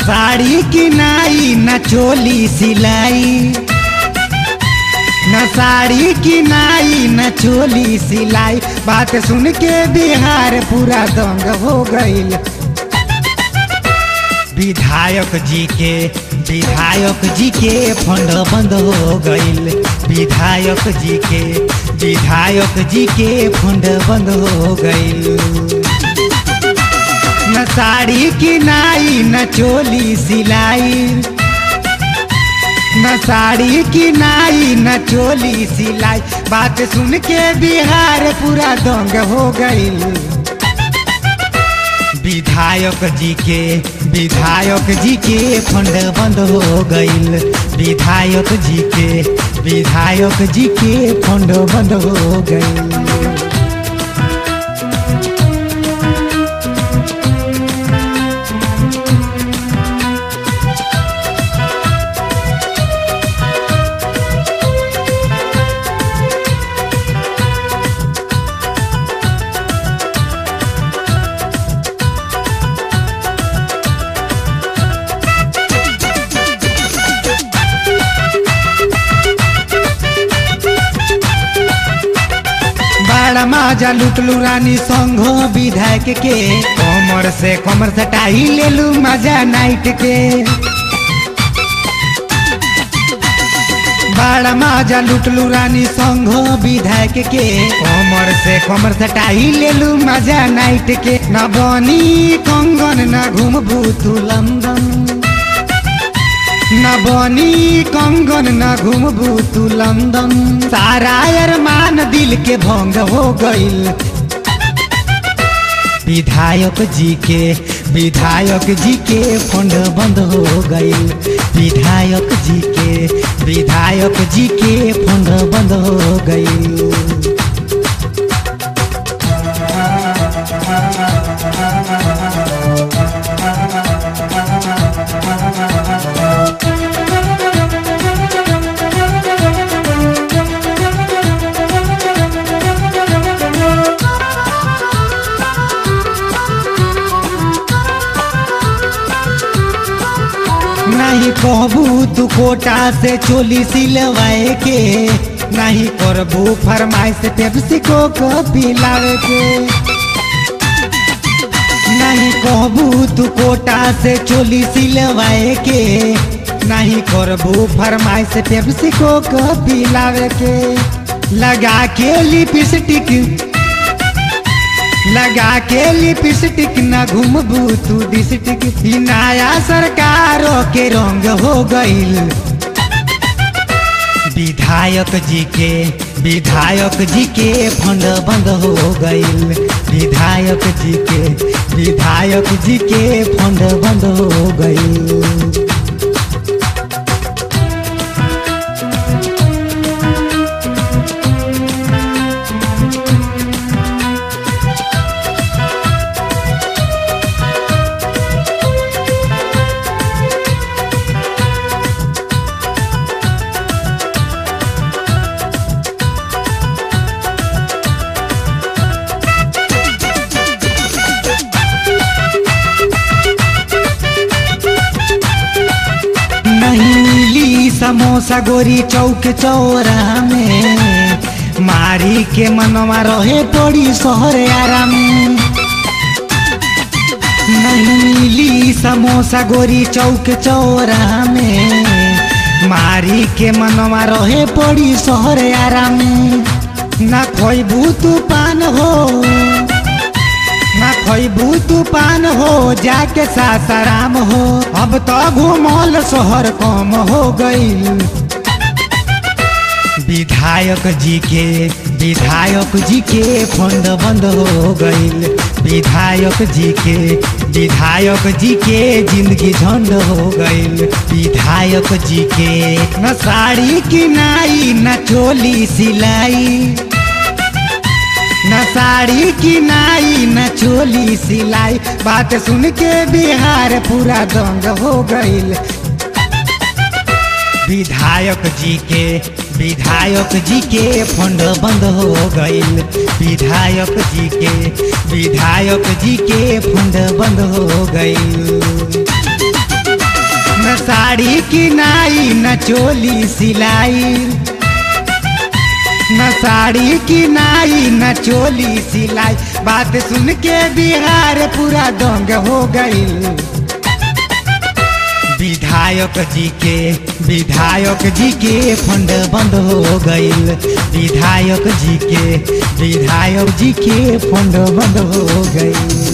साड़ी किनाई न चोली सिलाई, न साड़ी किनाई न चोली सिलाई। बात सुन के बिहार पूरा दंग हो गईल। विधायक जी के फंड बंद हो गईल। विधायक जी के फंड बंद हो गईल। न साड़ी किनाई न चोली सिलाई, न साड़ी किनाई न चोली सिलाई। बात सुन के बिहार पूरा दंग हो गईल। विधायक जी के फंड बंद हो गईल। विधायक जी के फंड बंद हो गईल। बड़ा मजा लुटलू रानी संघो विधायक के। कमर से सटाई लेलू मजा नाइट के। बड़ा मजा लुटलू रानी संघो विधायक के। कमर से सटाई लेलू मजा नाइट के। न बनी कंगन न घूमबू तू लंदन, न बनी कंगन न घूमबू तू लंदन। सारा अरमान दिल के भंग हो गईल। विधायक जी के फंड बंद हो गईल। विधायक जी के फंड बंद हो गईल। नहीं कहबू तू कोटा से चोली सिलवाए के। नहीं करबू फरमाइश पेप्सी को पिलावे के। नहीं कहबू तू कोटा से चोली सिलवाए के। नहीं करबू फरमाइश पेप्सी को पिलावे के। लगा के लिपस्टिक न घूमबू तू डिस्ट्रिक्ट। नया सरकारों के रंग हो गईल। विधायक जी के फंड बंद हो गईल। विधायक जी के फंड बंद हो गईल। समोसा गोरी चौक चौरा में। मारी के मनवा रहे पड़ी शहर आराम। नहीं मिली समोसा गोरी चौक चौरा में। मारी के मनवा रहे पड़ी शहर आराम। ना खोइबू तूफान हो जाके सासाराम हो। अब तो घूमल शहर कम हो गईल। विधायक जी के फंड बंद हो गईल। विधायक जी के जिंदगी झंड हो गईल। विधायक जी के न साड़ी किनाई न चोली सिलाई, न साड़ी किनाई न चोली सिलाई। बात सुन के बिहार पूरा दंग हो गईल। विधायक जी के फंड बंद हो गईल। विधायक जी के फंड बंद हो गईल। न साड़ी किनाई न चोली सिलाई, न साड़ी किनाई न चोली सिलाई। बात सुन के बिहार पूरा दंग हो गई। विधायक जी के फंड बंद हो गईल। विधायक जी के फंड बंद हो गईल।